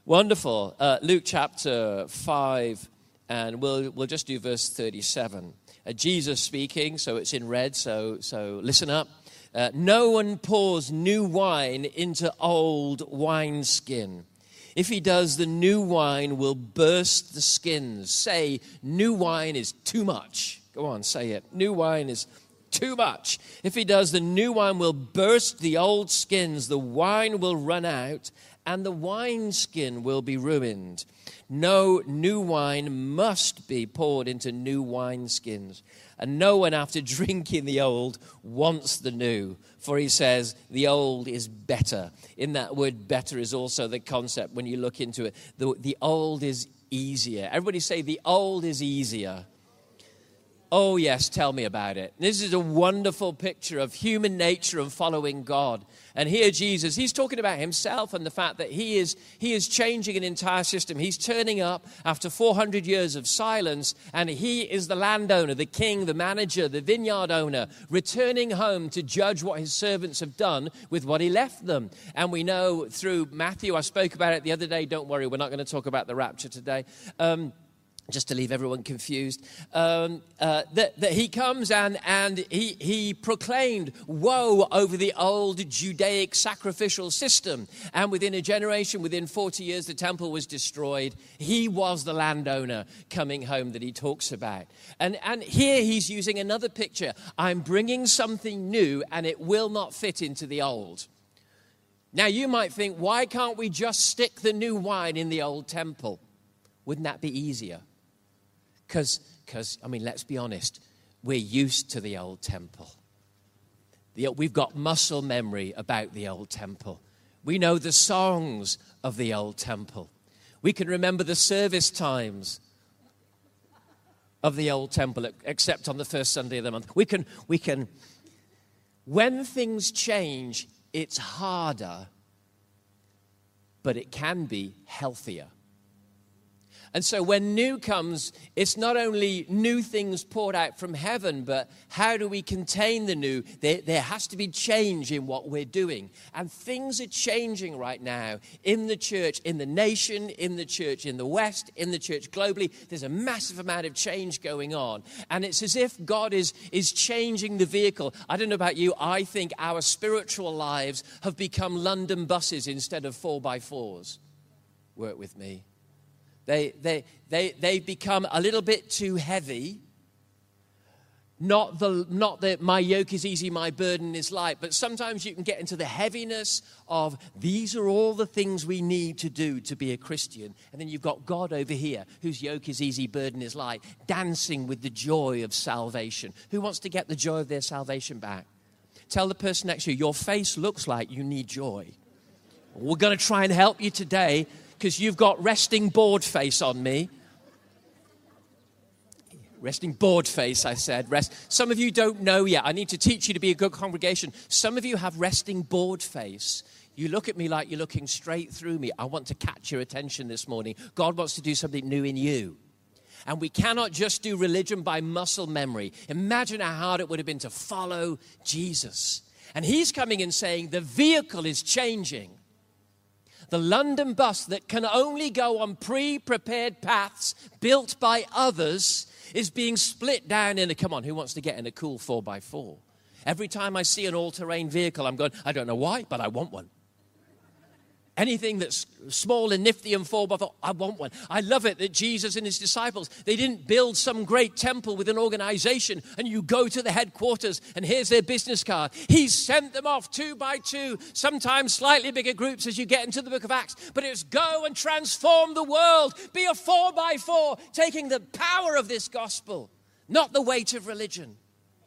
Wonderful. Luke chapter 5, and we'll just do verse 37. Jesus speaking, so it's in red, so listen up. No one pours new wine into old wineskin. If he does, the new wine will burst the skins. Say, new wine is too much. Go on, say it. New wine is too much. If he does, the new wine will burst the old skins. The wine will run out, and the wineskin will be ruined. No new wine must be poured into new wineskins. And no one, after drinking the old, wants the new. For he says, the old is better. In that word better is also the concept when you look into it. The old is easier. Everybody say, the old is easier. Oh, yes, tell me about it. This is a wonderful picture of human nature and following God. And here Jesus, he's talking about himself and the fact that he is changing an entire system. He's turning up after 400 years of silence, and he is the landowner, the king, the manager, the vineyard owner, returning home to judge what his servants have done with what he left them. And we know through Matthew, I spoke about it the other day, don't worry, we're not going to talk about the rapture today, just to leave everyone confused, that he comes and he proclaimed woe over the old Judaic sacrificial system. And within a generation, within 40 years, the temple was destroyed. He was the landowner coming home that he talks about. And here he's using another picture. I'm bringing something new, and it will not fit into the old. Now, you might think, why can't we just stick the new wine in the old temple? Wouldn't that be easier? Because, I mean, let's be honest, we're used to the old temple. We've got muscle memory about the old temple. We know the songs of the old temple. We can remember the service times of the old temple, except on the first Sunday of the month. We can. When things change, it's harder, but it can be healthier. And so when new comes, it's not only new things poured out from heaven, but how do we contain the new? There has to be change in what we're doing. And things are changing right now in the church, in the nation, in the church in the West, in the church globally. There's a massive amount of change going on. And it's as if God is changing the vehicle. I don't know about you, I think our spiritual lives have become London buses instead of 4x4s. Work with me. They've become a little bit too heavy. Not that my yoke is easy, my burden is light, but sometimes you can get into the heaviness of these are all the things we need to do to be a Christian. And then you've got God over here, whose yoke is easy, burden is light, dancing with the joy of salvation. Who wants to get the joy of their salvation back? Tell the person next to you, your face looks like you need joy. We're going to try and help you today, because you've got resting board face on me. Resting board face, I said. Some of you don't know yet. I need to teach you to be a good congregation. Some of you have resting board face. You look at me like you're looking straight through me. I want to catch your attention this morning. God wants to do something new in you. And we cannot just do religion by muscle memory. Imagine how hard it would have been to follow Jesus. And he's coming and saying the vehicle is changing. The London bus that can only go on pre-prepared paths built by others is being split down into, come on, who wants to get in a cool 4x4? Every time I see an all-terrain vehicle, I'm going, I don't know why, but I want one. Anything that's small and nifty and 4x4, I want one. I love it that Jesus and his disciples, they didn't build some great temple with an organization and you go to the headquarters and here's their business card. He sent them off 2 by 2, sometimes slightly bigger groups as you get into the book of Acts. But it was go and transform the world. Be a 4x4, taking the power of this gospel, not the weight of religion.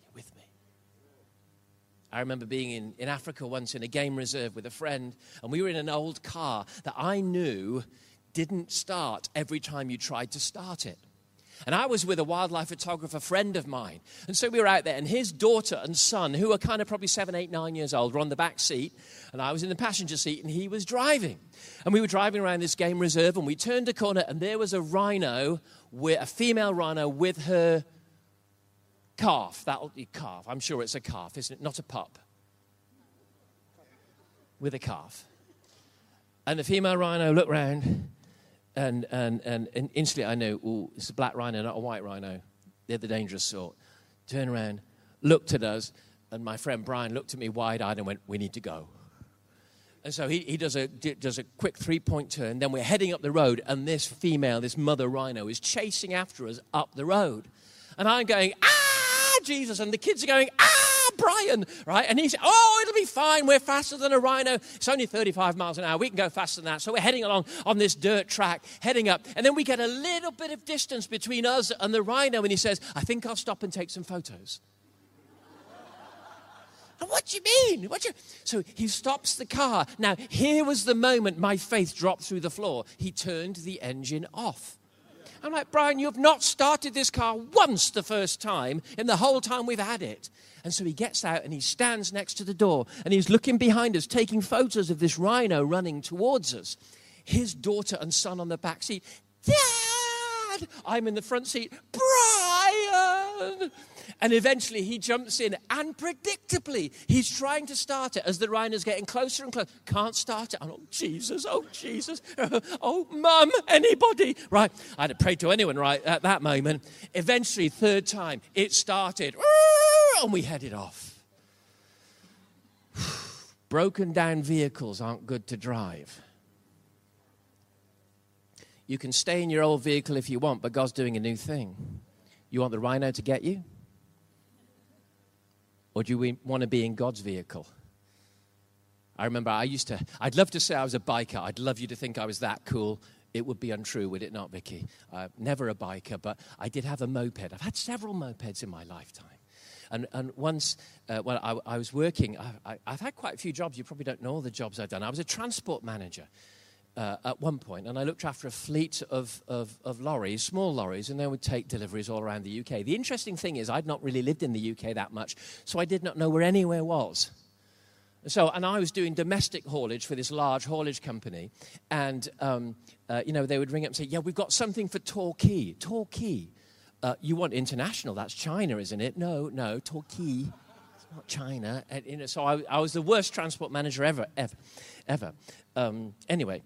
I remember being in Africa once in a game reserve with a friend, and we were in an old car that I knew didn't start every time you tried to start it. And I was with a wildlife photographer friend of mine. And so we were out there, and his daughter and son, who were kind of probably 7, 8, 9 years old, were on the back seat, and I was in the passenger seat, and he was driving. And we were driving around this game reserve, and we turned a corner, and there was a rhino, a female rhino with her calf. That'll be calf. I'm sure it's a calf, isn't it? Not a pup. With a calf. And the female rhino looked round, and instantly I knew, ooh, it's a black rhino, not a white rhino. They're the dangerous sort. Turned around, looked at us, and my friend Brian looked at me wide-eyed and went, we need to go. And so he does a quick three-point turn. Then we're heading up the road, and this mother rhino, is chasing after us up the road. And I'm going, Jesus. And the kids are going, Brian, right? And he said, it'll be fine. We're faster than a rhino. It's only 35 miles an hour. We can go faster than that. So we're heading along on this dirt track, heading up. And then we get a little bit of distance between us and the rhino. And he says, I think I'll stop and take some photos. What do you mean? So he stops the car. Now, here was the moment my faith dropped through the floor. He turned the engine off. I'm like, Brian, you have not started this car once the first time in the whole time we've had it. And so he gets out and he stands next to the door and he's looking behind us, taking photos of this rhino running towards us. His daughter and son on the back seat. Dad! I'm in the front seat. Brian! And eventually he jumps in, and predictably, he's trying to start it as the rhino's getting closer and closer. Can't start it. Oh, Jesus. Oh, Mum, anybody. Right, I had to pray to anyone right at that moment. Eventually, third time, it started, and we headed off. Broken down vehicles aren't good to drive. You can stay in your old vehicle if you want, but God's doing a new thing. You want the rhino to get you? Or do you want to be in God's vehicle? I remember I'd love to say I was a biker. I'd love you to think I was that cool. It would be untrue, would it not, Vicky? Never a biker, but I did have a moped. I've had several mopeds in my lifetime. And once, when I was working, I've had quite a few jobs. You probably don't know all the jobs I've done. I was a transport manager at one point, and I looked after a fleet of lorries, small lorries, and they would take deliveries all around the UK. The interesting thing is I'd not really lived in the UK that much, so I did not know where anywhere was. And I was doing domestic haulage for this large haulage company, and they would ring up and say, yeah, we've got something for Torquay. Torquay. You want international, that's China, isn't it? No, Torquay. It's not China. And, so I was the worst transport manager ever. Anyway,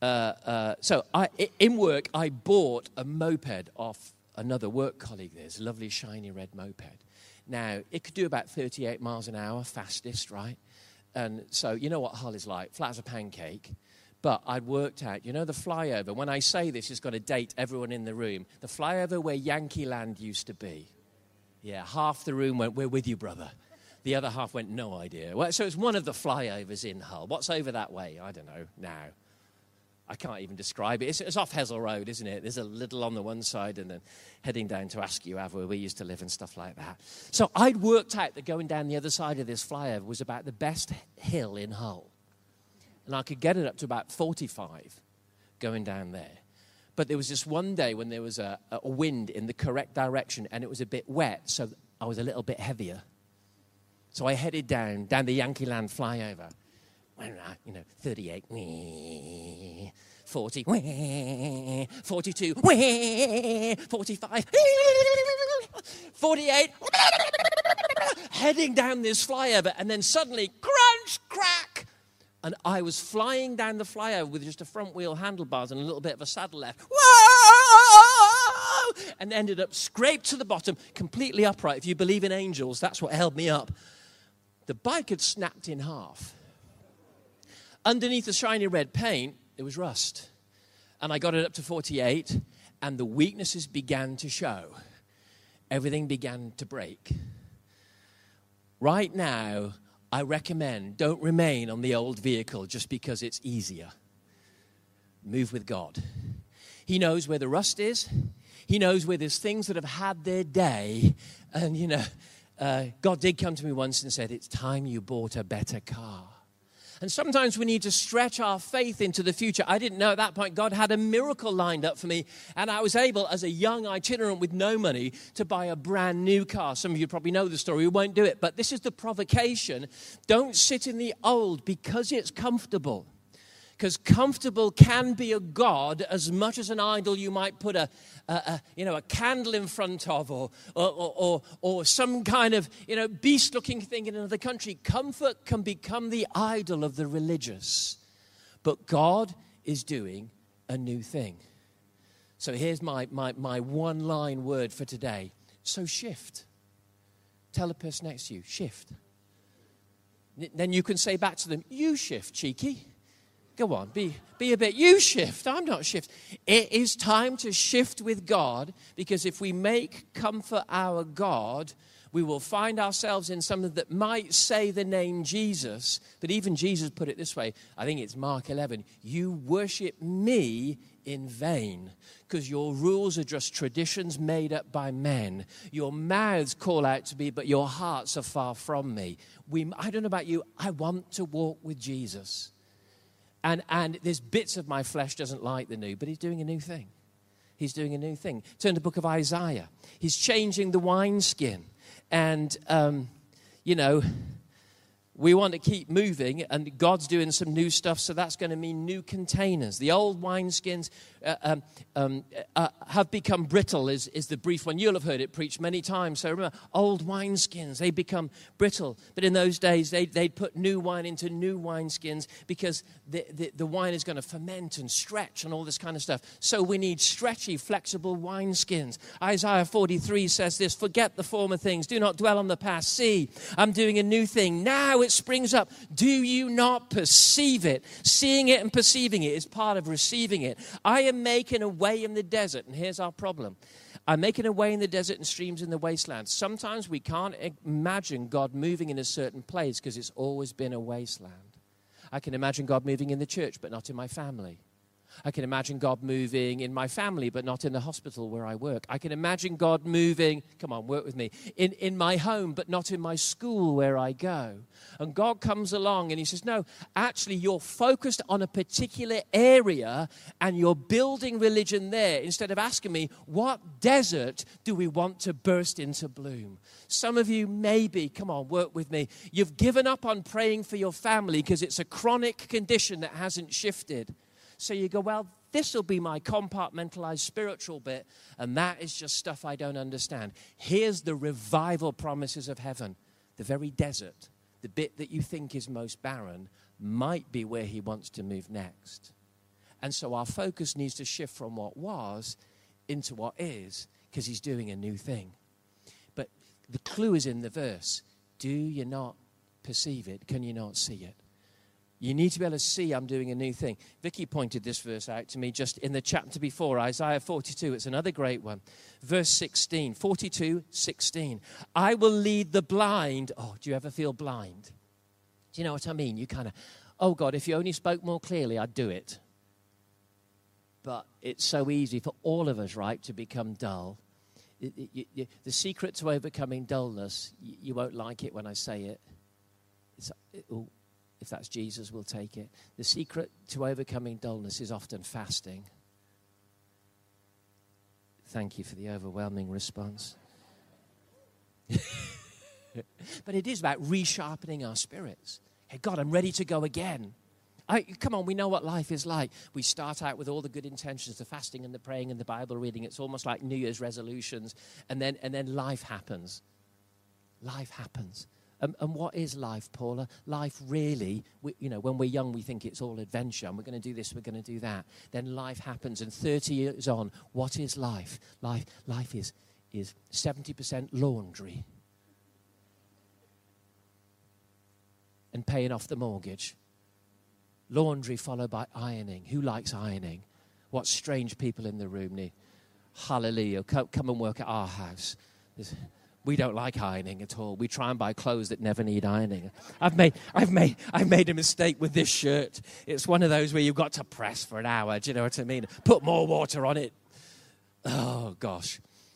in work, I bought a moped off another work colleague. There's a lovely shiny red moped. Now, it could do about 38 miles an hour, fastest, right? And so you know what Hull is like, flat as a pancake. But I'd worked out, the flyover. When I say this, it's got to date everyone in the room. The flyover where Yankee Land used to be. Yeah, half the room went, we're with you, brother. The other half went, no idea. Well, so it's one of the flyovers in Hull. What's over that way? I don't know now. I can't even describe it. It's off Hessel Road, isn't it? There's a little on the one side and then heading down to Askew Ave where we used to live and stuff like that. So I'd worked out that going down the other side of this flyover was about the best hill in Hull. And I could get it up to about 45 going down there. But there was this one day when there was a wind in the correct direction and it was a bit wet, so I was a little bit heavier. So I headed down the Yankee Land flyover. 38, 40, 42, 45, 48, heading down this flyover, and then suddenly, crunch, crack, and I was flying down the flyover with just a front wheel handlebars and a little bit of a saddle left. Whoa! And ended up scraped to the bottom, completely upright. If you believe in angels, that's what held me up. The bike had snapped in half. Underneath the shiny red paint, there was rust. And I got it up to 48, and the weaknesses began to show. Everything began to break. Right now, I recommend don't remain on the old vehicle just because it's easier. Move with God. He knows where the rust is. He knows where there's things that have had their day. And, God did come to me once and said, it's time you bought a better car. And sometimes we need to stretch our faith into the future. I didn't know at that point God had a miracle lined up for me. And I was able, as a young itinerant with no money, to buy a brand new car. Some of you probably know the story. We won't do it. But this is the provocation. Don't sit in the old because it's comfortable. Because comfortable can be a god as much as an idol you might put a candle in front of or some kind of beast-looking thing in another country. Comfort can become the idol of the religious. But God is doing a new thing. So here's my one-line word for today. So shift. Tell the person next to you, shift. Then you can say back to them, you shift, cheeky. Go on, be a bit, you shift, I'm not shift. It is time to shift with God, because if we make comfort our God, we will find ourselves in something that might say the name Jesus, but even Jesus put it this way, I think it's Mark 11, you worship me in vain, because your rules are just traditions made up by men. Your mouths call out to me, but your hearts are far from me. I don't know about you, I want to walk with Jesus. And there's bits of my flesh doesn't like the new, but he's doing a new thing. He's doing a new thing. Turn to the book of Isaiah. He's changing the wineskin. And, we want to keep moving, and God's doing some new stuff, so that's going to mean new containers. The old wineskins have become brittle, is the brief one. You'll have heard it preached many times. So remember, old wineskins, they become brittle. But in those days, they'd put new wine into new wineskins, because the wine is going to ferment and stretch and all this kind of stuff. So we need stretchy, flexible wineskins. Isaiah 43 says this, forget the former things. Do not dwell on the past. See, I'm doing a new thing. Now it springs up. Do you not perceive it? Seeing it and perceiving it is part of receiving it. I am making a way in the desert, and here's our problem. I'm making a way in the desert and streams in the wasteland. Sometimes we can't imagine God moving in a certain place because it's always been a wasteland. I can imagine God moving in the church, but not in my family. I can imagine God moving in my family, but not in the hospital where I work. I can imagine God moving, come on, work with me, in my home, but not in my school where I go. And God comes along and he says, no, actually you're focused on a particular area and you're building religion there, instead of asking me, what desert do we want to burst into bloom? Some of you maybe, come on, work with me, you've given up on praying for your family because it's a chronic condition that hasn't shifted. So you go, well, this will be my compartmentalized spiritual bit, and that is just stuff I don't understand. Here's the revival promises of heaven. The very desert, the bit that you think is most barren, might be where he wants to move next. And so our focus needs to shift from what was into what is, because he's doing a new thing. But the clue is in the verse. Do you not perceive it? Can you not see it? You need to be able to see I'm doing a new thing. Vicky pointed this verse out to me just in the chapter before, Isaiah 42. It's another great one. Verse 16, 42:16. I will lead the blind. Oh, do you ever feel blind? Do you know what I mean? You kind of, oh God, if you only spoke more clearly, I'd do it. But it's so easy for all of us, right, to become dull. The secret to overcoming dullness, you won't like it when I say it. If that's Jesus, we'll take it. The secret to overcoming dullness is often fasting. Thank you for the overwhelming response. But it is about resharpening our spirits. Hey, God, I'm ready to go again. Come on, we know what life is like. We start out with all the good intentions, the fasting and the praying and the Bible reading. It's almost like New Year's resolutions. And then life happens. Life happens. And what is life, Paula? Life really, when we're young, we think it's all adventure. And we're going to do this, we're going to do that. Then life happens. And 30 years on, what is life? Life is 70% laundry. And paying off the mortgage. Laundry followed by ironing. Who likes ironing? What strange people in the room need. Hallelujah. Come and work at our house. We don't like ironing at all. We try and buy clothes that never need ironing. I've made a mistake with this shirt. It's one of those where you've got to press for an hour. Do you know what I mean? Put more water on it. Oh, gosh.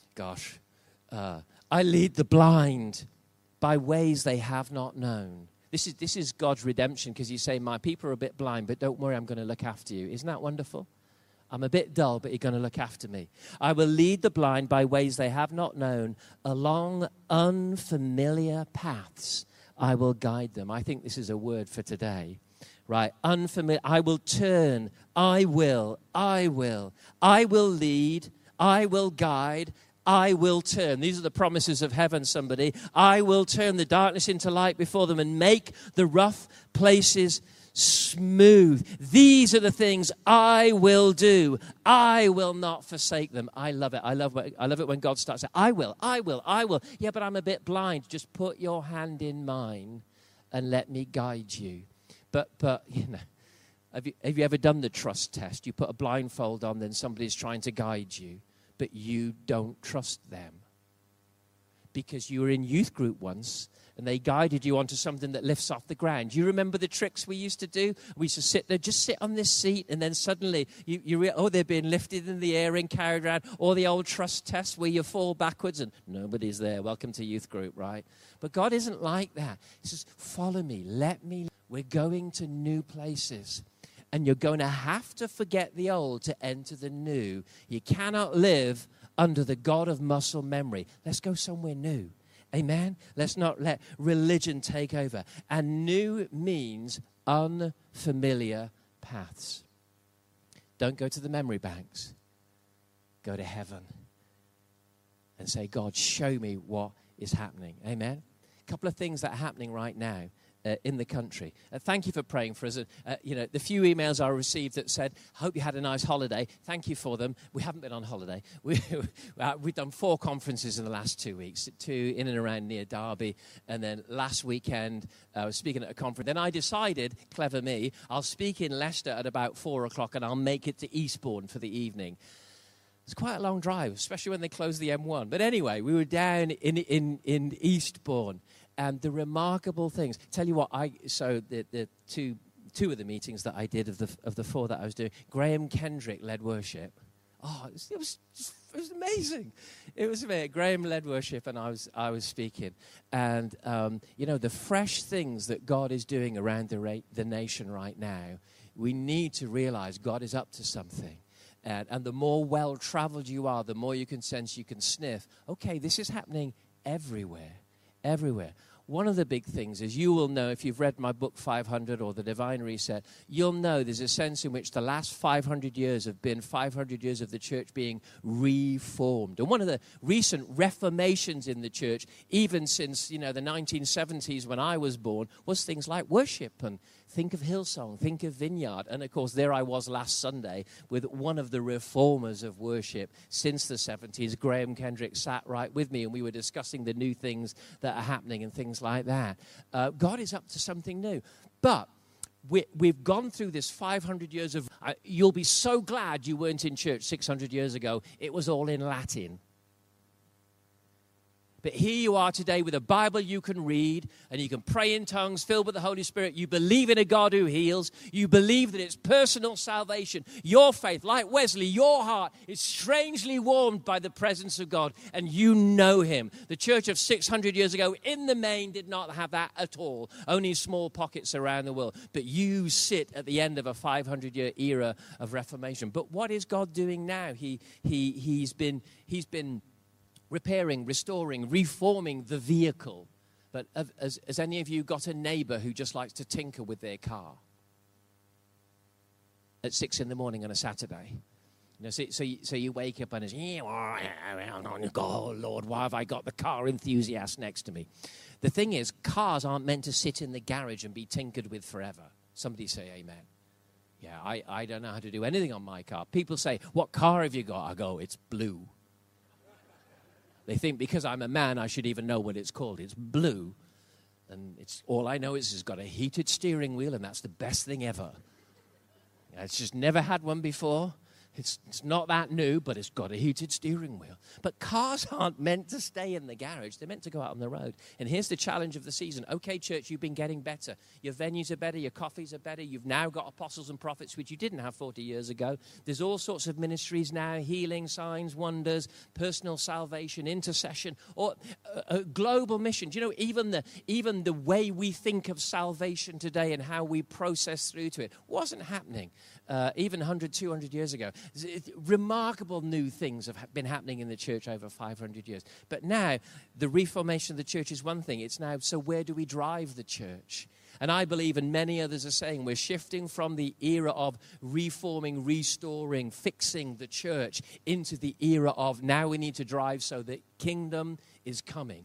I lead the blind by ways they have not known. This is God's redemption, because he's saying, my people are a bit blind, but don't worry, I'm going to look after you. Isn't that wonderful? I'm a bit dull, but you're going to look after me. I will lead the blind by ways they have not known. Along unfamiliar paths, I will guide them. I think this is a word for today. Right? Unfamiliar. I will turn. I will lead. I will guide. I will turn. These are the promises of heaven, somebody. I will turn the darkness into light before them and make the rough places smooth. These are the things I will do. I will not forsake them. I love it. I love it when God starts saying, I will. Yeah, but I'm a bit blind. Just put your hand in mine and let me guide you. But you know, have you ever done the trust test? You put a blindfold on, then somebody's trying to guide you, but you don't trust them. Because you were in youth group once, and they guided you onto something that lifts off the ground. You remember the tricks we used to do? We used to sit there, just sit on this seat, and then suddenly, they're being lifted in the air and carried around. Or the old trust test where you fall backwards and nobody's there. Welcome to youth group, right? But God isn't like that. He says, follow me, let me. We're going to new places. And you're going to have to forget the old to enter the new. You cannot live under the God of muscle memory. Let's go somewhere new. Amen? Let's not let religion take over. And new means unfamiliar paths. Don't go to the memory banks. Go to heaven and say, God, show me what is happening. Amen? A couple of things that are happening right now in the country. Thank you for praying for us. The few emails I received that said, hope you had a nice holiday. Thank you for them. We haven't been on holiday. We've done 4 conferences in the last 2 weeks, 2 in and around near Derby. And then last weekend, I was speaking at a conference. Then I decided, clever me, I'll speak in Leicester at about 4 o'clock and I'll make it to Eastbourne for the evening. It's quite a long drive, especially when they close the M1. But anyway, we were down in Eastbourne. And the remarkable things. Tell you what, the two of the meetings that I did of the 4 that I was doing, Graham Kendrick led worship. Oh, it was amazing. It was amazing. Graham led worship, and I was speaking. And the fresh things that God is doing around the nation right now, we need to realize God is up to something. And the more well-traveled you are, the more you can sense, you can sniff. Okay, this is happening everywhere. Everywhere. One of the big things is you will know, if you've read my book 500 or the Divine Reset, you'll know there's a sense in which the last 500 years have been 500 years of the church being reformed. And one of the recent reformations in the church, even since, the 1970s when I was born, was things like worship. And think of Hillsong, think of Vineyard. And, of course, there I was last Sunday with one of the reformers of worship since the 70s. Graham Kendrick sat right with me, and we were discussing the new things that are happening and things like that. God is up to something new. But we've gone through this 500 years of... you'll be so glad you weren't in church 600 years ago. It was all in Latin. But here you are today with a Bible you can read, and you can pray in tongues filled with the Holy Spirit. You believe in a God who heals. You believe that it's personal salvation. Your faith, like Wesley, your heart is strangely warmed by the presence of God, and you know him. The church of 600 years ago, in the main, did not have that at all. Only small pockets around the world. But you sit at the end of a 500-year era of Reformation. But what is God doing now? He's been repairing, restoring, reforming the vehicle. But has any of you got a neighbor who just likes to tinker with their car at 6 a.m. on a Saturday? So you wake up and it's, oh, Lord, why have I got the car enthusiast next to me? The thing is, cars aren't meant to sit in the garage and be tinkered with forever. Somebody say amen. Yeah, I don't know how to do anything on my car. People say, what car have you got? I go, it's blue. They think because I'm a man, I should even know what it's called. It's blue. And it's all I know is it's got a heated steering wheel, and that's the best thing ever. It's just never had one before. It's not that new, but it's got a heated steering wheel. But cars aren't meant to stay in the garage. They're meant to go out on the road. And here's the challenge of the season. Okay, church, you've been getting better. Your venues are better. Your coffees are better. You've now got apostles and prophets, which you didn't have 40 years ago. There's all sorts of ministries now, healing, signs, wonders, personal salvation, intercession, or a global mission. Do you know, even the way we think of salvation today and how we process through to it wasn't happening even 100, 200 years ago. Remarkable new things have been happening in the church over 500 years. But now, the reformation of the church is one thing. It's now, so where do we drive the church? And I believe, and many others are saying, we're shifting from the era of reforming, restoring, fixing the church into the era of now we need to drive so that kingdom is coming.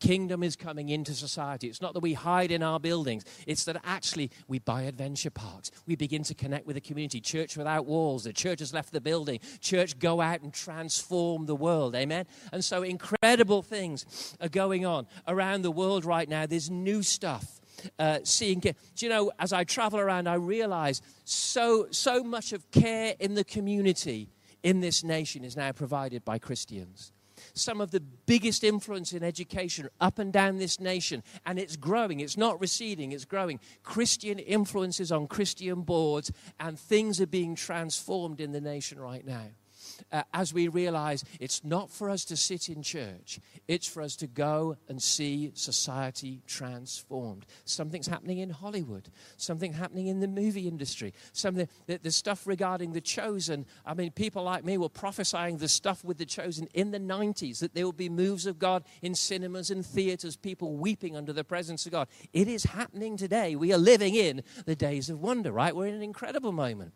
kingdom is coming into society. It's not that we hide in our buildings. It's that actually we buy adventure parks. We begin to connect with the community. Church without walls. The church has left the building. Church, go out and transform the world. Amen? And so incredible things are going on around the world right now. There's new stuff. Do you know, as I travel around, I realize so much of care in the community in this nation is now provided by Christians. Some of the biggest influence in education up and down this nation, and it's growing. It's not receding, it's growing. Christian influences on Christian boards, and things are being transformed in the nation right now. As we realize it's not for us to sit in church, it's for us to go and see society transformed. Something's happening in Hollywood, something happening in the movie industry, the stuff regarding The Chosen. I mean, people like me were prophesying the stuff with The Chosen in the 90s, that there will be moves of God in cinemas and theaters, people weeping under the presence of God. It is happening today. We are living in the days of wonder, right? We're in an incredible moment.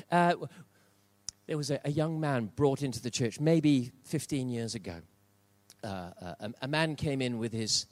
There was a young man brought into the church maybe 15 years ago. A man came in with his,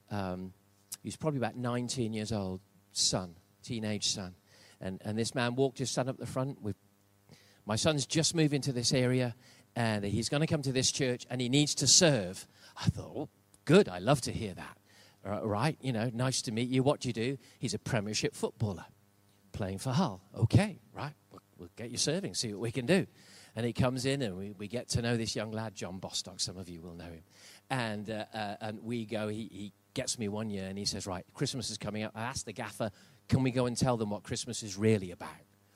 he was probably about 19 years old, teenage son. And this man walked his son up the front. My son's just moved into this area, and he's going to come to this church, and he needs to serve. I thought, oh, good, I love to hear that. Right, you know, nice to meet you. What do you do? He's a Premiership footballer playing for Hull. Okay, right. We'll get you serving, see what we can do. And he comes in, and we get to know this young lad, John Bostock. Some of you will know him. And we go, he gets me one year, and he says, right, Christmas is coming up. I asked the gaffer, can we go and tell them what Christmas is really about?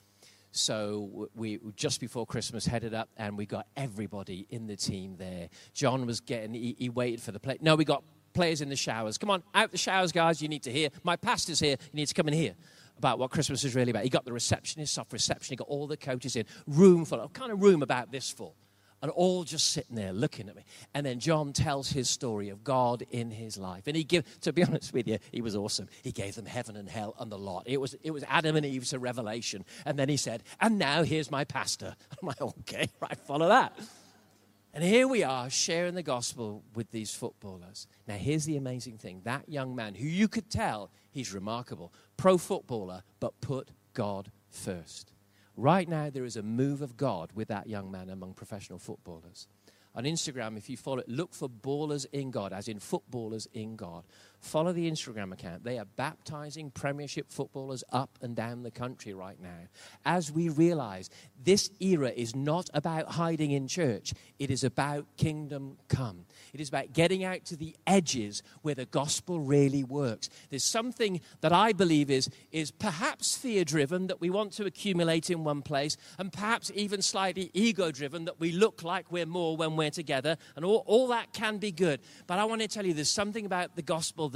So we just before Christmas headed up, and we got everybody in the team there. John was he waited for the play. No, we got players in the showers. Come on, out the showers, guys. You need to hear. My pastor's here. You need to come and hear about what Christmas is really about. He got the receptionist off reception. He got all the coaches in. Room full. What kind of room about this full? And all just sitting there looking at me. And then John tells his story of God in his life. And to be honest with you, he was awesome. He gave them heaven and hell and the lot. It was Adam and Eve to Revelation. And then he said, and now here's my pastor. I'm like, okay, right, follow that. And here we are sharing the gospel with these footballers. Now, here's the amazing thing. That young man, who you could tell he's remarkable, pro footballer, but put God first. Right now, there is a move of God with that young man among professional footballers. On Instagram, if you follow it, look for Ballers in God, as in footballers in God. Follow the Instagram account. They are baptizing Premiership footballers up and down the country right now. As we realize, this era is not about hiding in church. It is about kingdom come. It is about getting out to the edges where the gospel really works. There's something that I believe is perhaps fear-driven, that we want to accumulate in one place, and perhaps even slightly ego-driven, that we look like we're more when we're together, and all that can be good. But I want to tell you, there's something about the gospel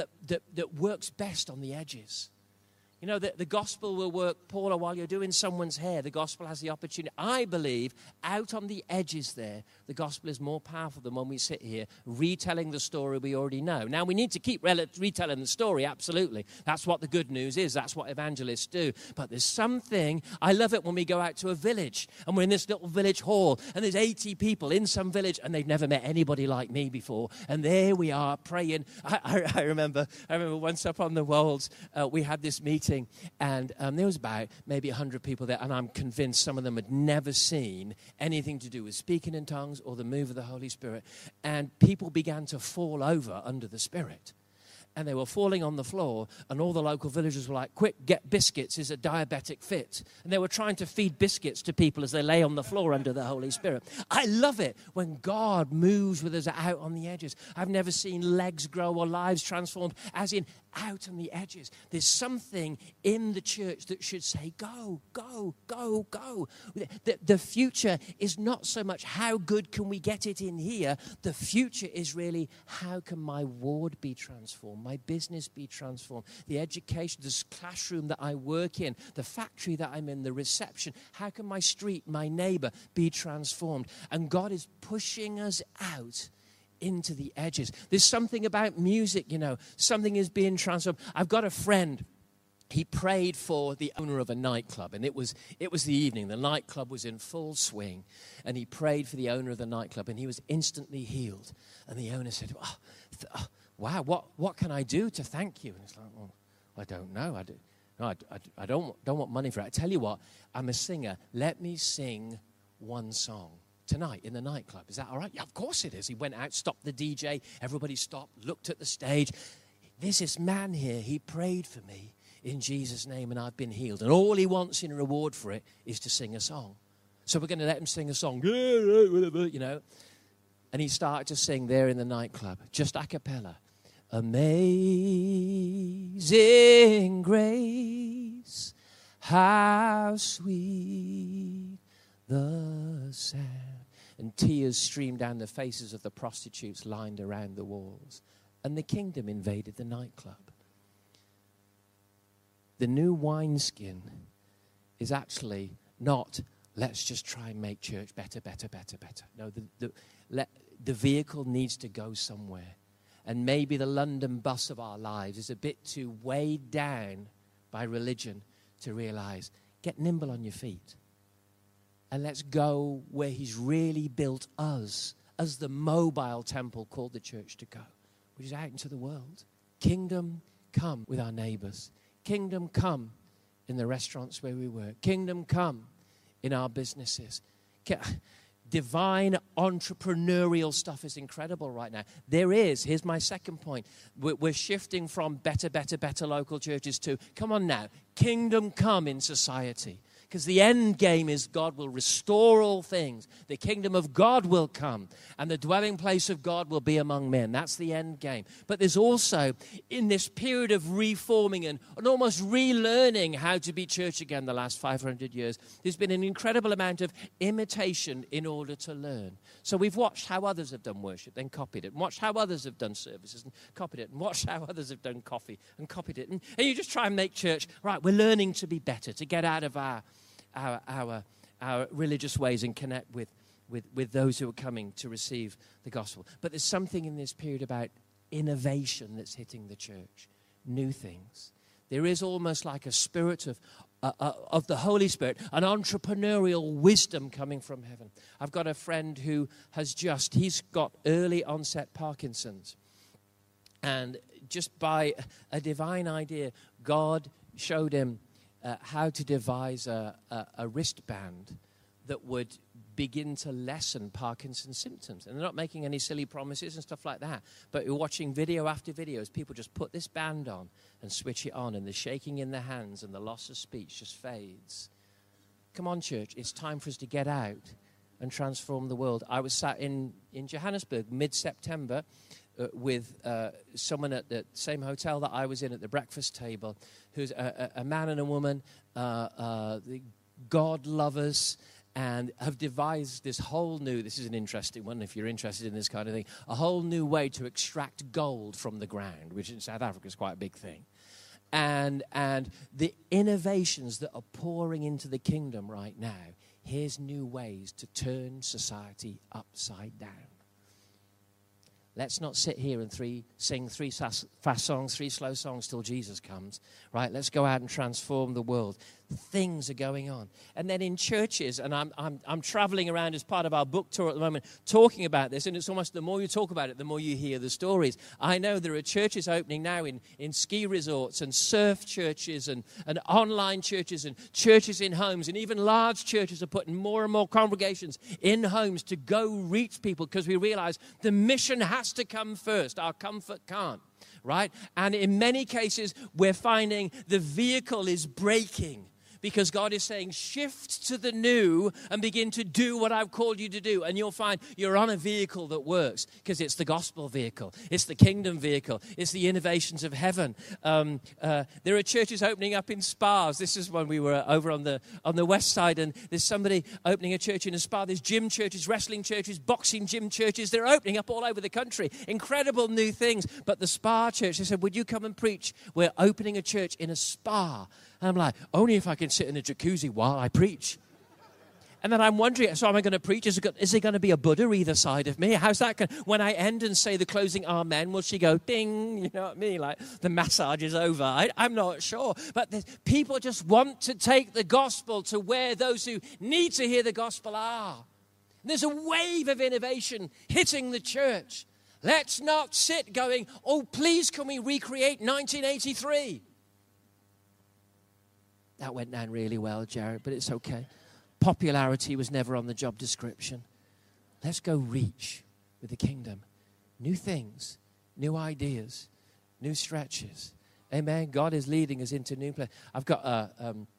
that works best on the edges. You know, the gospel will work, Paula, while you're doing someone's hair. The gospel has the opportunity. I believe out on the edges there, the gospel is more powerful than when we sit here retelling the story we already know. Now, we need to keep retelling the story, absolutely. That's what the good news is. That's what evangelists do. But there's something, I love it when we go out to a village, and we're in this little village hall, and there's 80 people in some village, and they've never met anybody like me before. And there we are praying. I remember once up on the Wolds, we had this meeting. And there was about maybe 100 people there, and I'm convinced some of them had never seen anything to do with speaking in tongues or the move of the Holy Spirit. And people began to fall over under the Spirit. And they were falling on the floor, and all the local villagers were like, quick, get biscuits, is a diabetic fit. And they were trying to feed biscuits to people as they lay on the floor under the Holy Spirit. I love it when God moves with us out on the edges. I've never seen legs grow or lives transformed, as in out on the edges. There's something in the church that should say, go, go, go, go. The future is not so much how good can we get it in here. The future is really how can my ward be transformed, my business be transformed, the education, this classroom that I work in, the factory that I'm in, the reception. How can my street, my neighbor be transformed? And God is pushing us out into the edges. There's something about music, you know. Something is being transformed. I've got a friend. He prayed for the owner of a nightclub, and it was the evening. The nightclub was in full swing, and he prayed for the owner of the nightclub, and he was instantly healed. And the owner said, wow, what can I do to thank you? And it's like, well, I don't know. I don't want money for it. I tell you what, I'm a singer. Let me sing one song tonight in the nightclub. Is that all right? Yeah, of course it is. He went out, stopped the DJ. Everybody stopped, looked at the stage. There's this man here. He prayed for me in Jesus' name, and I've been healed. And all he wants in reward for it is to sing a song. So we're going to let him sing a song, you know. And he started to sing there in the nightclub, just a cappella. Amazing grace, how sweet the sound. And tears streamed down the faces of the prostitutes lined around the walls. And the kingdom invaded the nightclub. The new wineskin is actually not, let's just try and make church better. No, the vehicle needs to go somewhere. And maybe the London bus of our lives is a bit too weighed down by religion to realize, get nimble on your feet. And let's go where he's really built us as the mobile temple called the church to go, which is out into the world. Kingdom come with our neighbors. Kingdom come in the restaurants where we work. Kingdom come in our businesses. Divine entrepreneurial stuff is incredible right now. Here's my second point. We're shifting from better local churches to, come on now, kingdom come in society. Because the end game is God will restore all things. The kingdom of God will come. And the dwelling place of God will be among men. That's the end game. But there's also, in this period of reforming and almost relearning how to be church again the last 500 years, there's been an incredible amount of imitation in order to learn. So we've watched how others have done worship, then copied it. And watched how others have done services and copied it. And watched how others have done coffee and copied it. And you just try and make church, right, we're learning to be better, to get out of our religious ways and connect with those who are coming to receive the gospel. But there's something in this period about innovation that's hitting the church, new things. There is almost like a spirit of the Holy Spirit, an entrepreneurial wisdom coming from heaven. I've got a friend who he's got early onset Parkinson's. And just by a divine idea, God showed him how to devise a wristband that would begin to lessen Parkinson's symptoms. And they're not making any silly promises and stuff like that. But you're watching video after video as people just put this band on and switch it on, and the shaking in the hands and the loss of speech just fades. Come on, church, it's time for us to get out and transform the world. I was sat in Johannesburg mid-September with someone at the same hotel that I was in at the breakfast table, who's a man and a woman, God lovers, and have devised this is an interesting one if you're interested in this kind of thing, a whole new way to extract gold from the ground, which in South Africa is quite a big thing. And the innovations that are pouring into the kingdom right now, here's new ways to turn society upside down. Let's not sit here and sing three fast songs, three slow songs till Jesus comes, right? Let's go out and transform the world. Things are going on. And then in churches, and I'm traveling around as part of our book tour at the moment, talking about this, and it's almost the more you talk about it, the more you hear the stories. I know there are churches opening now in ski resorts and surf churches and online churches and churches in homes, and even large churches are putting more and more congregations in homes to go reach people, because we realize the mission has to come first. Our comfort can't, right? And in many cases, we're finding the vehicle is breaking, because God is saying, shift to the new and begin to do what I've called you to do. And you'll find you're on a vehicle that works, because it's the gospel vehicle. It's the kingdom vehicle. It's the innovations of heaven. There are churches opening up in spas. This is when we were over on the west side, and there's somebody opening a church in a spa. There's gym churches, wrestling churches, boxing gym churches. They're opening up all over the country. Incredible new things. But the spa church, they said, would you come and preach? We're opening a church in a spa. And I'm like, only if I can sit in a jacuzzi while I preach. And then I'm wondering, so am I going to preach? Is there going to be a Buddha either side of me? How's that going? When I end and say the closing amen, will she go ding? You know what I mean? Like the massage is over. I'm not sure. But people just want to take the gospel to where those who need to hear the gospel are. And there's a wave of innovation hitting the church. Let's not sit going, oh, please can we recreate 1983? That went down really well, Jared, but it's okay. Popularity was never on the job description. Let's go reach with the kingdom. New things, new ideas, new stretches. Amen. God is leading us into new places. I've got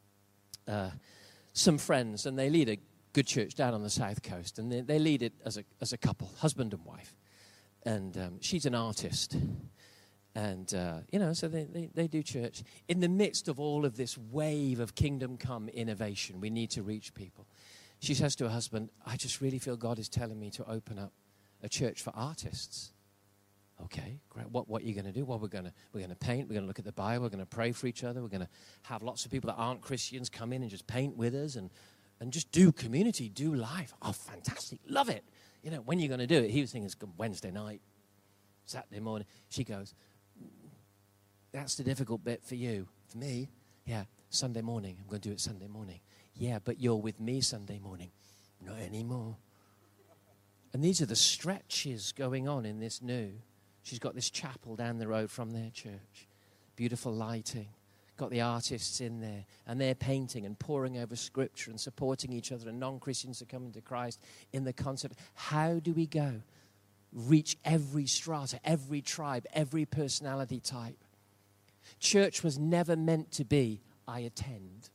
some friends, and they lead a good church down on the south coast, and they lead it as a couple, husband and wife. And she's an artist. And, so they do church. In the midst of all of this wave of kingdom come innovation, we need to reach people. She says to her husband, I just really feel God is telling me to open up a church for artists. Okay, great. What are you going to do? Well, we're going to paint. We're going to look at the Bible. We're going to pray for each other. We're going to have lots of people that aren't Christians come in and just paint with us and just do community, do life. Oh, fantastic. Love it. When are you going to do it? He was thinking it's Wednesday night, Saturday morning. She goes, that's the difficult bit for you. For me, yeah, Sunday morning. I'm going to do it Sunday morning. Yeah, but you're with me Sunday morning. Not anymore. And these are the stretches going on in this new. She's got this chapel down the road from their church. Beautiful lighting. Got the artists in there. And they're painting and poring over scripture and supporting each other. And non-Christians are coming to Christ in the concept. How do we go? Reach every strata, every tribe, every personality type. Church was never meant to be, I attend.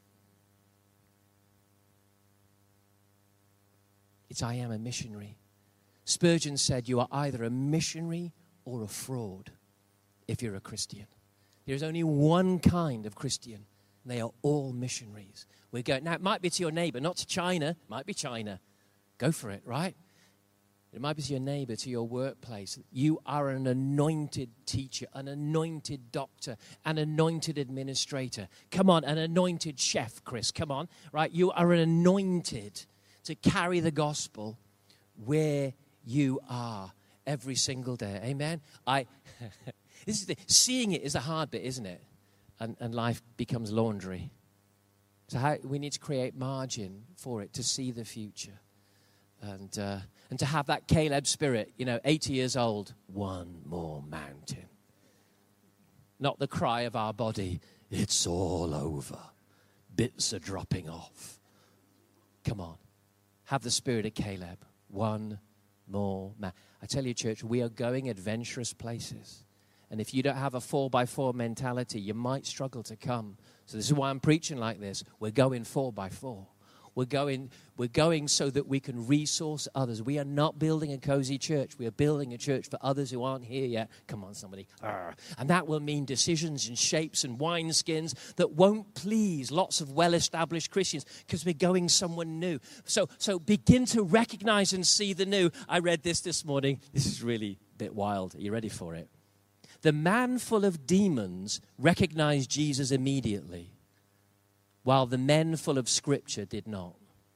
It's I am a missionary. Spurgeon said you are either a missionary or a fraud if you're a Christian. There's only one kind of Christian, and they are all missionaries. We're going, now it might be to your neighbor, not to China. It might be China. Go for it, right? It might be to your neighbor, to your workplace. You are an anointed teacher, an anointed doctor, an anointed administrator. Come on, an anointed chef, Chris. Come on, right? You are anointed to carry the gospel where you are every single day. Amen? Seeing it is a hard bit, isn't it? And life becomes laundry. So we need to create margin for it to see the future. And to have that Caleb spirit, 80 years old, one more mountain. Not the cry of our body, it's all over. Bits are dropping off. Come on. Have the spirit of Caleb. One more man. I tell you, church, we are going adventurous places. And if you don't have a 4x4 mentality, you might struggle to come. So this is why I'm preaching like this. We're going 4x4. We're going so that we can resource others. We are not building a cozy church. We are building a church for others who aren't here yet. Come on, somebody. And that will mean decisions and shapes and wineskins that won't please lots of well-established Christians because we're going someone new. So begin to recognize and see the new. I read this morning. This is really a bit wild. Are you ready for it? The man full of demons recognized Jesus immediately, while the men full of Scripture did not.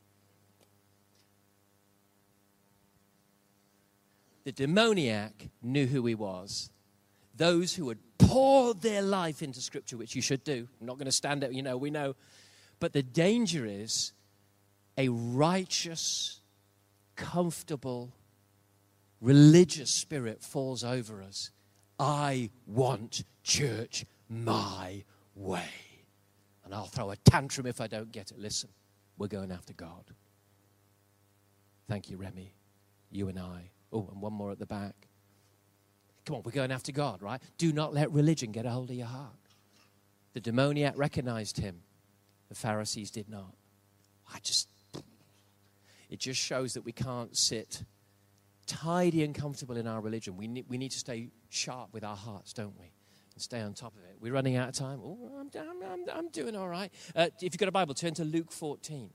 The demoniac knew who he was. Those who had poured their life into Scripture, which you should do. I'm not going to stand up, we know. But the danger is a righteous, comfortable, religious spirit falls over us. I want church my way. And I'll throw a tantrum if I don't get it. Listen, we're going after God. Thank you, Remy. You and I. Oh, and one more at the back. Come on, we're going after God, right? Do not let religion get a hold of your heart. The demoniac recognized him. The Pharisees did not. It just shows that we can't sit tidy and comfortable in our religion. We need to stay sharp with our hearts, don't we? And stay on top of it. We're running out of time. Oh, I'm doing all right. If you've got a Bible, turn to Luke 14.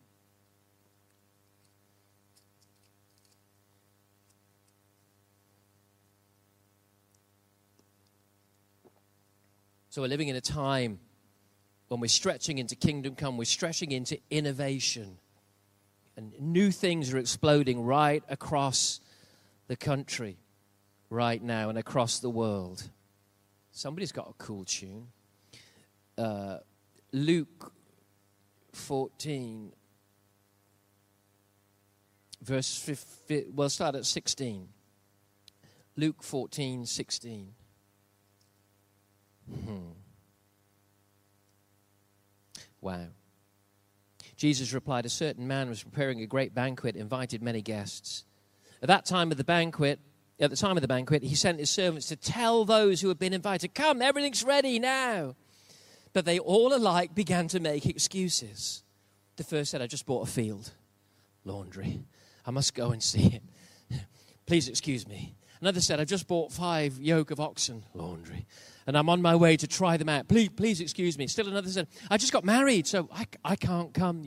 So we're living in a time when we're stretching into kingdom come, we're stretching into innovation. And new things are exploding right across the country right now and across the world. Somebody's got a cool tune. Luke 14, verse 15, we'll start at 16. Luke 14:16. Wow. Jesus replied, a certain man was preparing a great banquet, invited many guests. At the time of the banquet, he sent his servants to tell those who had been invited, come, everything's ready now. But they all alike began to make excuses. The first said, I just bought a field, laundry. I must go and see it. Please excuse me. Another said, I just bought 5 yoke of oxen, laundry, and I'm on my way to try them out. Please excuse me. Still another said, I just got married, so I can't come,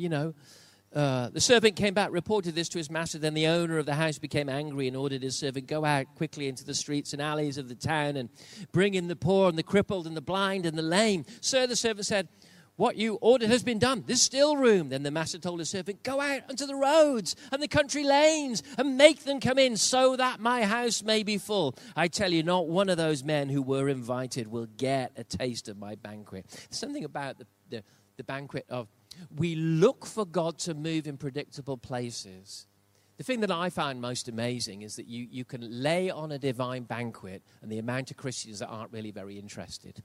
The servant came back, reported this to his master. Then the owner of the house became angry and ordered his servant, go out quickly into the streets and alleys of the town and bring in the poor and the crippled and the blind and the lame. Sir, the servant said, what you ordered has been done. There's still room. Then the master told his servant, go out onto the roads and the country lanes and make them come in so that my house may be full. I tell you, not one of those men who were invited will get a taste of my banquet. There's something about the banquet of, we look for God to move in predictable places. The thing that I find most amazing is that you can lay on a divine banquet and the amount of Christians that aren't really very interested.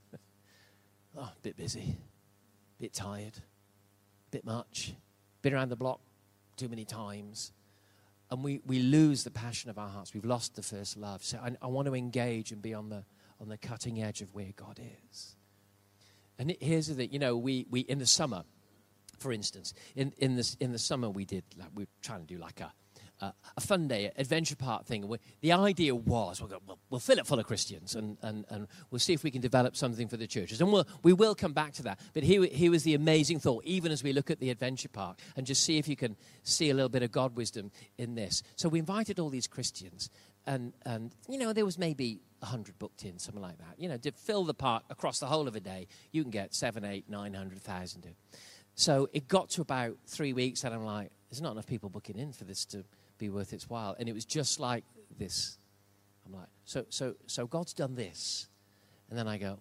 A bit busy. Bit tired, bit much, been around the block too many times. And we lose the passion of our hearts. We've lost the first love. So I want to engage and be on the cutting edge of where God is. And here's the thing, we in the summer, for instance, in the summer we're trying to do like a fun day, adventure park thing. The idea was we'll fill it full of Christians and we'll see if we can develop something for the churches. And we will come back to that. But here was the amazing thought, even as we look at the adventure park, and just see if you can see a little bit of God wisdom in this. So we invited all these Christians, and there was maybe 100 booked in, something like that. To fill the park across the whole of a day, you can get 700, 800, 900,000 in. So it got to about 3 weeks, and I'm like, there's not enough people booking in for this to be worth its while. And it was just like this. I'm like, so God's done this. And then I go,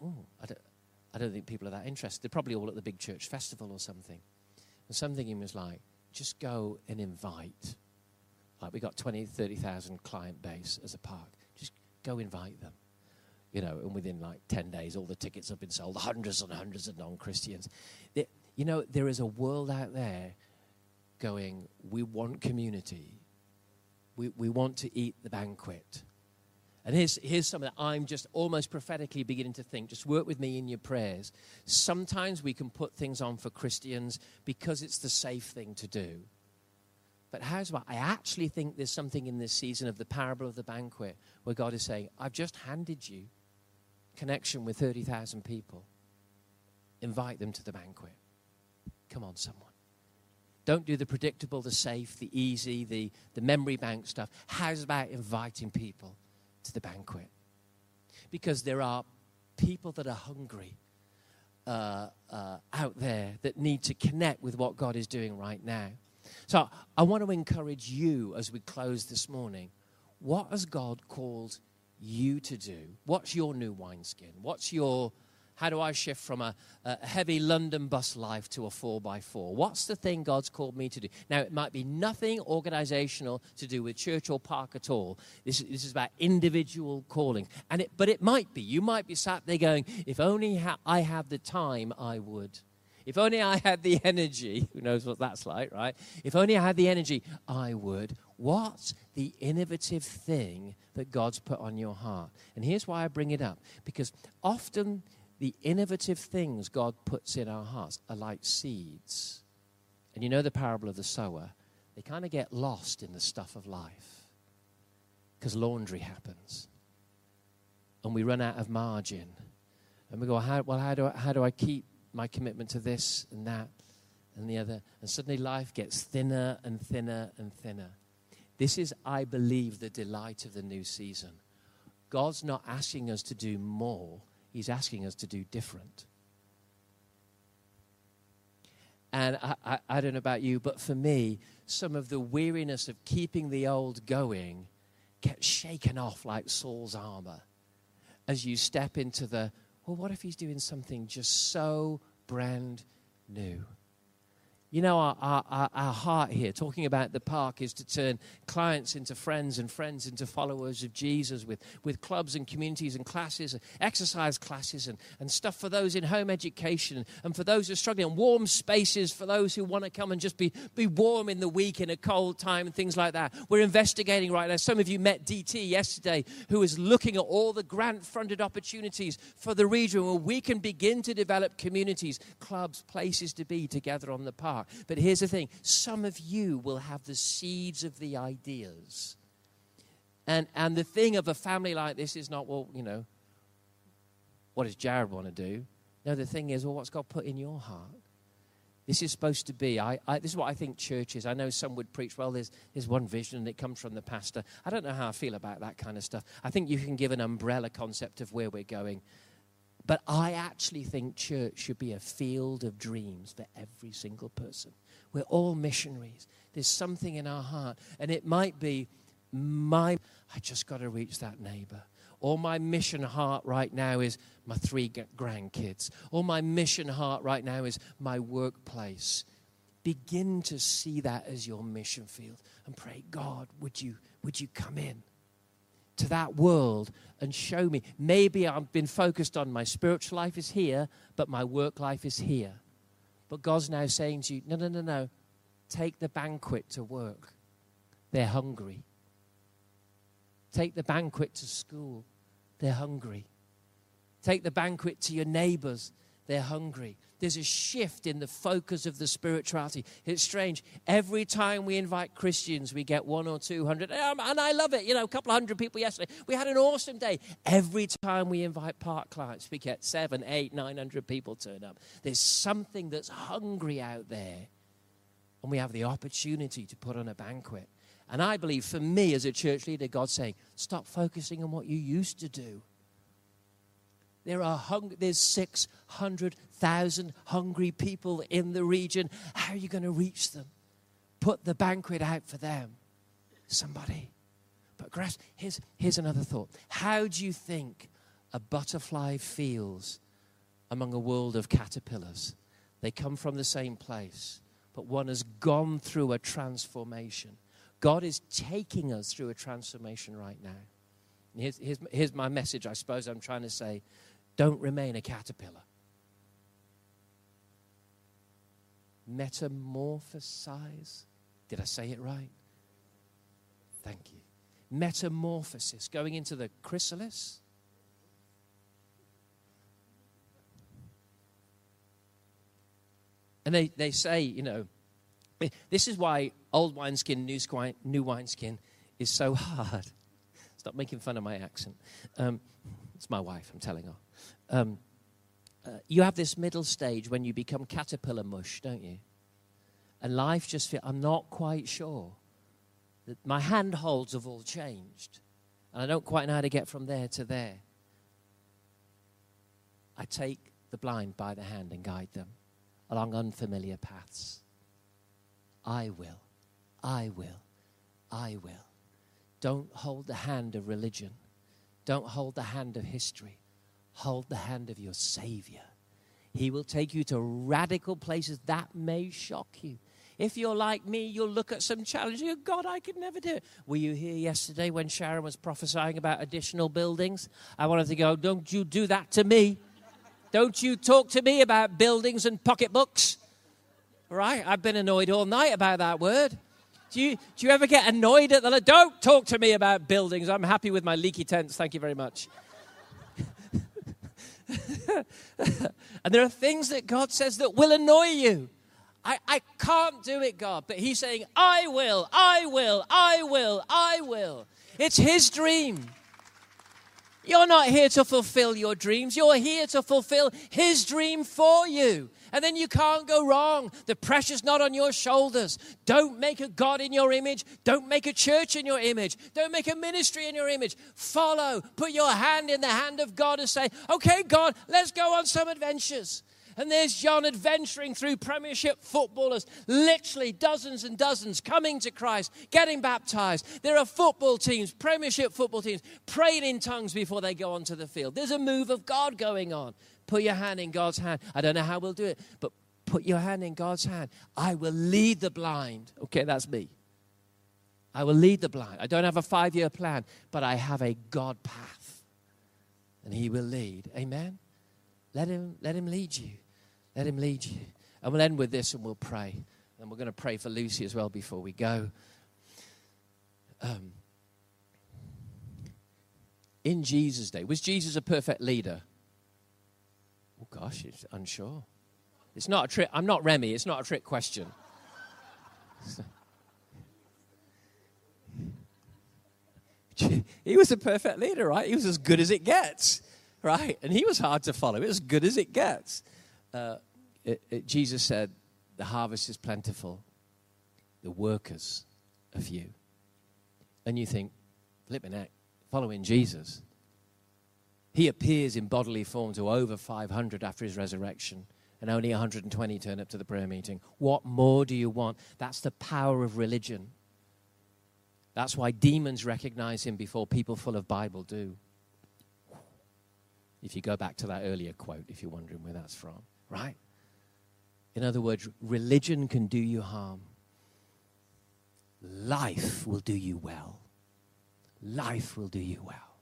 I don't think people are that interested. They're probably all at the big church festival or something. And something was like, just go and invite. Like we got 20, 30,000 client base as a park. Just go invite them. And within like 10 days, all the tickets have been sold. Hundreds and hundreds of non-Christians. There is a world out there going, we want community. We want to eat the banquet. And here's something that I'm just almost prophetically beginning to think. Just work with me in your prayers. Sometimes we can put things on for Christians because it's the safe thing to do. But I actually think there's something in this season of the parable of the banquet where God is saying, I've just handed you connection with 30,000 people. Invite them to the banquet. Come on, someone. Don't do the predictable, the safe, the easy, the memory bank stuff. How's about inviting people to the banquet? Because there are people that are hungry out there that need to connect with what God is doing right now. So I want to encourage you as we close this morning. What has God called you to do? What's your new wineskin? How do I shift from a heavy London bus life to a 4x4? What's the thing God's called me to do? Now, it might be nothing organizational to do with church or park at all. This is about individual calling. But it might be. You might be sat there going, if only I had the time, I would. If only I had the energy. Who knows what that's like, right? If only I had the energy, I would. What's the innovative thing that God's put on your heart? And here's why I bring it up. Because often the innovative things God puts in our hearts are like seeds. And you know the parable of the sower. They kind of get lost in the stuff of life. Because laundry happens. And we run out of margin. And we go, how do I keep my commitment to this and that and the other? And suddenly life gets thinner and thinner and thinner. This is, I believe, the delight of the new season. God's not asking us to do more. He's asking us to do different. And I don't know about you, but for me, some of the weariness of keeping the old going gets shaken off like Saul's armor as you step into what if he's doing something just so brand new? You know, our heart here, talking about the park, is to turn clients into friends and friends into followers of Jesus with clubs and communities and classes, exercise classes and stuff for those in home education and for those who are struggling, and warm spaces for those who want to come and just be warm in the week in a cold time and things like that. We're investigating right now. Some of you met DT yesterday, who is looking at all the grant-funded opportunities for the region where we can begin to develop communities, clubs, places to be together on the park. But here's the thing. Some of you will have the seeds of the ideas. And the thing of a family like this is not, well, you know, what does Jared want to do? No, the thing is, well, what's God put in your heart? This is supposed to be, this is what I think church is. I know some would preach, well, there's one vision and it comes from the pastor. I don't know how I feel about that kind of stuff. I think you can give an umbrella concept of where we're going. But I actually think church should be a field of dreams for every single person. We're all missionaries. There's something in our heart. And it might be, I just got to reach that neighbor. Or my mission heart right now is my 3 grandkids. Or my mission heart right now is my workplace. Begin to see that as your mission field. And pray, God, would you come in to that world and show me. Maybe I've been focused on my spiritual life is here, but my work life is here. But God's now saying to you, no. Take the banquet to work. They're hungry. Take the banquet to school. They're hungry. Take the banquet to your neighbors. They're hungry. There's a shift in the focus of the spirituality. It's strange. Every time we invite Christians, we get 100 or 200. And I love it. You know, a couple of hundred people yesterday. We had an awesome day. Every time we invite park clients, we get 700, 800, 900 people turn up. There's something that's hungry out there. And we have the opportunity to put on a banquet. And I believe for me as a church leader, God's saying, stop focusing on what you used to do. There's 600,000 hungry people in the region. How are you going to reach them? Put the banquet out for them. Somebody. But grasp, here's another thought. How do you think a butterfly feels among a world of caterpillars? They come from the same place, but one has gone through a transformation. God is taking us through a transformation right now. And here's my message, I suppose I'm trying to say. Don't remain a caterpillar. Metamorphosize. Did I say it right? Thank you. Metamorphosis. Going into the chrysalis. And they say, you know, this is why old wineskin, new wineskin is so hard. Stop making fun of my accent. It's my wife, I'm telling her. You have this middle stage when you become caterpillar mush, don't you? And life just feels, I'm not quite sure. That my handholds have all changed. And I don't quite know how to get from there to there. I take the blind by the hand and guide them along unfamiliar paths. I will. Don't hold the hand of religion. Don't hold the hand of history. Hold the hand of your Savior. He will take you to radical places that may shock you. If you're like me, you'll look at some challenge. You go, God, I could never do it. Were you here yesterday when Sharon was prophesying about additional buildings? I wanted to go, don't you do that to me. Don't you talk to me about buildings and pocketbooks. All right? I've been annoyed all night about that word. Do you ever get annoyed at the... Don't talk to me about buildings. I'm happy with my leaky tents. Thank you very much. And there are things that God says that will annoy you. I can't do it, God. But he's saying, I will. It's his dream. You're not here to fulfill your dreams. You're here to fulfill his dream for you. And then you can't go wrong. The pressure's not on your shoulders. Don't make a God in your image. Don't make a church in your image. Don't make a ministry in your image. Follow. Put your hand in the hand of God and say, okay, God, let's go on some adventures. And there's John adventuring through Premiership footballers, literally dozens and dozens coming to Christ, getting baptized. There are football teams, Premiership football teams, praying in tongues before they go onto the field. There's a move of God going on. Put your hand in God's hand. I don't know how we'll do it, but Put your hand in God's hand. I will lead the blind. Okay, that's me. I will lead the blind. I don't have a 5-year plan, but I have a God path. And he will lead. Amen? Let him lead you. Let him lead you. And we'll end with this and we'll pray. And we're going to pray for Lucy as well before we go. In Jesus' day, was Jesus a perfect leader? Oh gosh, it's unsure. It's not a trick. I'm not Remy. It's not a trick question. He was a perfect leader, right? He was as good as it gets, right? And he was hard to follow. It was as good as it gets. Jesus said, the harvest is plentiful. The workers are few. And you think, flip my neck, following Jesus. He appears in bodily form to over 500 after his resurrection. And only 120 turn up to the prayer meeting. What more do you want? That's the power of religion. That's why demons recognize him before people full of Bible do. If you go back to that earlier quote, if you're wondering where that's from, right? In other words, religion can do you harm. Life will do you well. Life will do you well.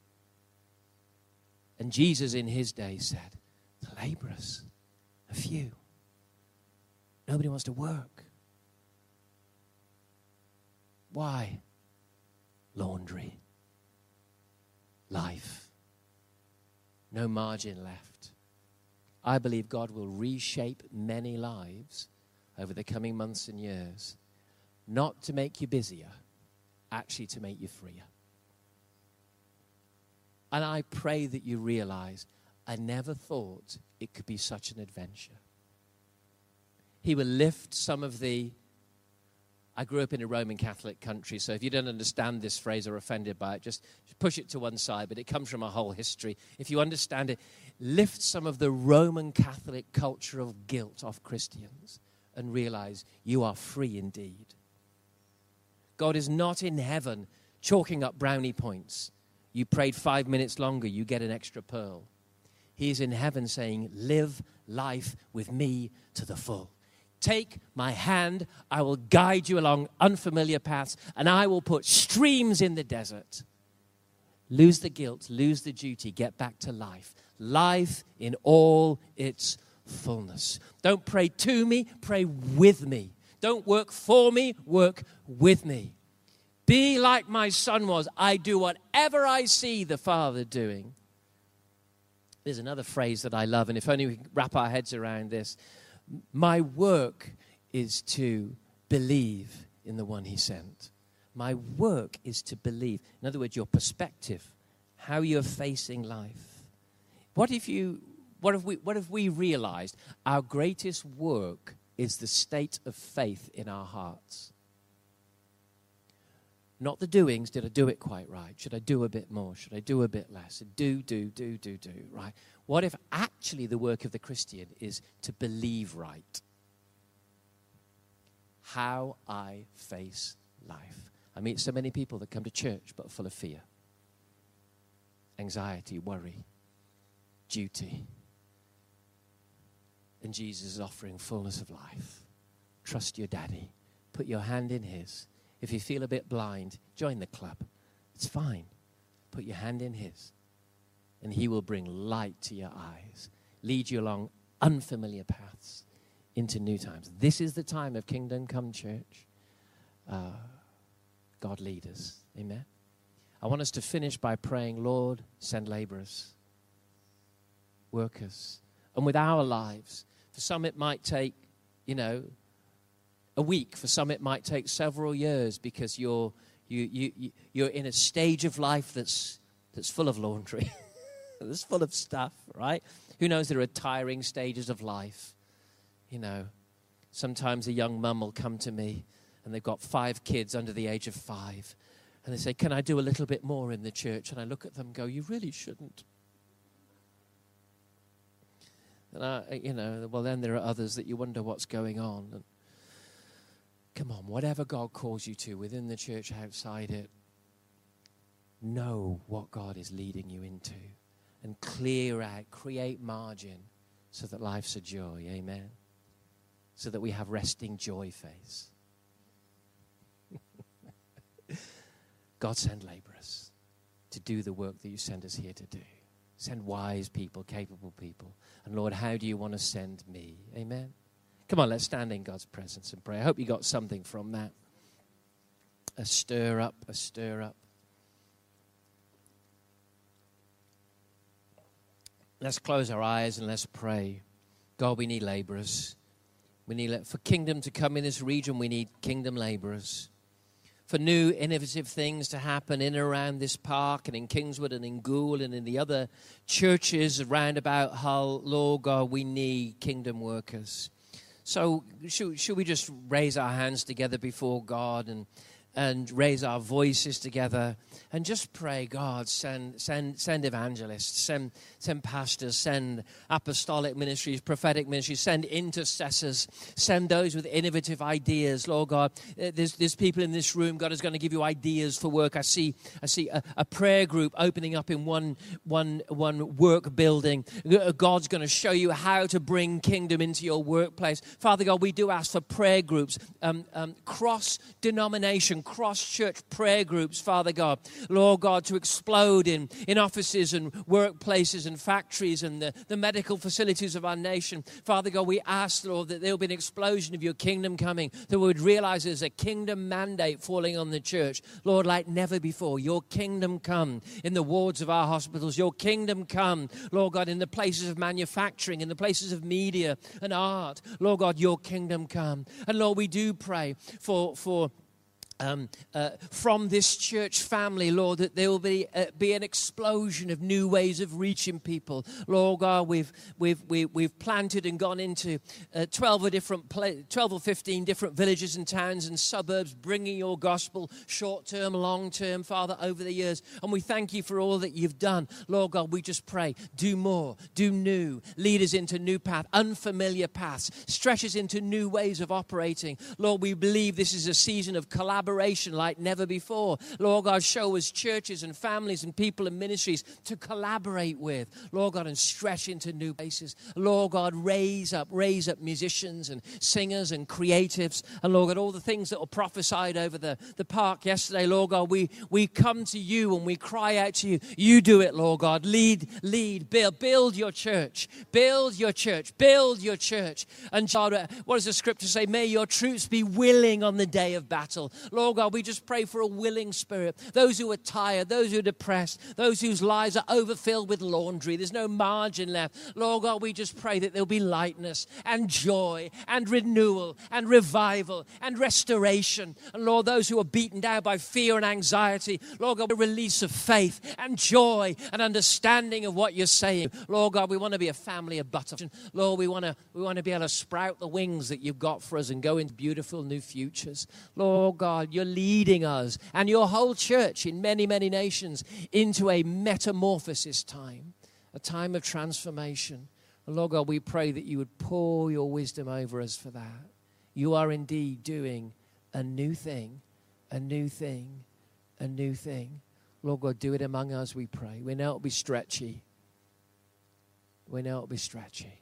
And Jesus in his day said, the laborers are few. Nobody wants to work. Why? Laundry. Life. No margin left. I believe God will reshape many lives over the coming months and years, not to make you busier, actually to make you freer. And I pray that you realize I never thought it could be such an adventure. He will lift some of the... I grew up in a Roman Catholic country, so if you don't understand this phrase or are offended by it, just push it to one side, but it comes from a whole history. If you understand it, lift some of the Roman Catholic culture of guilt off Christians and realize you are free indeed. God is not in heaven chalking up brownie points. You prayed 5 minutes longer, you get an extra pearl. He is in heaven saying, live life with me to the full. Take my hand, I will guide you along unfamiliar paths, and I will put streams in the desert. Lose the guilt, lose the duty, get back to life. Life in all its fullness. Don't pray to me, pray with me. Don't work for me, work with me. Be like my son was. I do whatever I see the Father doing. There's another phrase that I love, and if only we can wrap our heads around this. My work is to believe in the one he sent. My work is to believe. In other words, your perspective, how you're facing life. What if we realized our greatest work is the state of faith in our hearts? Not the doings. Did I do it quite right? Should I do a bit more? Should I do a bit less? Do, right? What if actually the work of the Christian is to believe right? How I face life. I meet so many people that come to church but are full of fear, anxiety, worry, duty. And Jesus is offering fullness of life. Trust your daddy. Put your hand in his. If you feel a bit blind, join the club. It's fine. Put your hand in his. And he will bring light to your eyes. Lead you along unfamiliar paths into new times. This is the time of Kingdom Come Church. God lead us. Amen. I want us to finish by praying, Lord, send laborers, workers. And with our lives, for some it might take, a week. For some, it might take several years because you're in a stage of life that's full of laundry, that's full of stuff, right? Who knows? There are tiring stages of life. Sometimes a young mum will come to me and they've got 5 kids under the age of 5, and they say, "Can I do a little bit more in the church?" And I look at them and go, "You really shouldn't." And well, then there are others that you wonder what's going on. And come on, whatever God calls you to, within the church, outside it, know what God is leading you into and clear out, create margin so that life's a joy. Amen. so that we have resting joy face. God, send laborers to do the work that you send us here to do. Send wise people, capable people. And Lord, how do you want to send me? Amen. Come on, let's stand in God's presence and pray. I hope you got something from that. A stir up, a stir up. Let's close our eyes and let's pray. God, we need laborers. We need, for kingdom to come in this region, we need kingdom laborers. For new innovative things to happen in and around this park and in Kingswood and in Goole and in the other churches around about Hull, Lord God, we need kingdom workers. So should we just raise our hands together before God and raise our voices together and just pray, God, send evangelists, send pastors, send apostolic ministries, prophetic ministries, send intercessors, send those with innovative ideas. Lord God, there's people in this room. God is going to give you ideas for work. I see a prayer group opening up in one work building. God's going to show you how to bring kingdom into your workplace. Father God, we do ask for prayer groups, cross-denomination, cross-church prayer groups, Father God. Lord God, to explode in offices and workplaces and factories and the medical facilities of our nation. Father God, we ask, Lord, that there will be an explosion of your kingdom coming, that we would realize there's a kingdom mandate falling on the church. Lord, like never before, your kingdom come in the wards of our hospitals. Your kingdom come, Lord God, in the places of manufacturing, in the places of media and art. Lord God, your kingdom come. And Lord, we do pray for from this church family, Lord, that there will be an explosion of new ways of reaching people. Lord God, we've planted and gone into 12 or 15 different villages and towns and suburbs, bringing your gospel, short-term, long-term, Father, over the years. And we thank you for all that you've done. Lord God, we just pray, do more, do new, lead us into new paths, unfamiliar paths, stretch us into new ways of operating. Lord, we believe this is a season of collaboration like never before. Lord God, show us churches and families and people and ministries to collaborate with. Lord God, and stretch into new places. Lord God, raise up musicians and singers and creatives. And Lord God, all the things that were prophesied over the park yesterday, Lord God, we come to you and we cry out to you. You do it, Lord God. Lead, build your church. Build your church. Build your church. And God, what does the scripture say? May your troops be willing on the day of battle. Lord God, we just pray for a willing spirit. Those who are tired, those who are depressed, those whose lives are overfilled with laundry. There's no margin left. Lord God, we just pray that there'll be lightness and joy and renewal and revival and restoration. And Lord, those who are beaten down by fear and anxiety, Lord God, a release of faith and joy and understanding of what you're saying. Lord God, we want to be a family of butterflies. Lord, we want to be able to sprout the wings that you've got for us and go into beautiful new futures. Lord God, you're leading us and your whole church in many, many nations into a metamorphosis time, a time of transformation. And Lord God, we pray that you would pour your wisdom over us for that. You are indeed doing a new thing, a new thing, a new thing. Lord God, do it among us, we pray. We know it'll be stretchy. We know it'll be stretchy.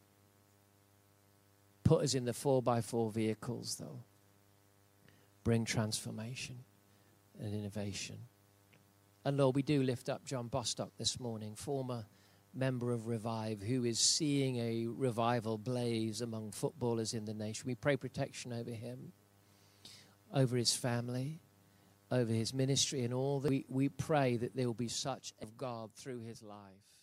Put us in the 4x4 vehicles, though. Bring transformation and innovation. And Lord, we do lift up John Bostock this morning, former member of Revive, who is seeing a revival blaze among footballers in the nation. We pray protection over him, over his family, over his ministry and all that. We pray that there will be such of God through his life.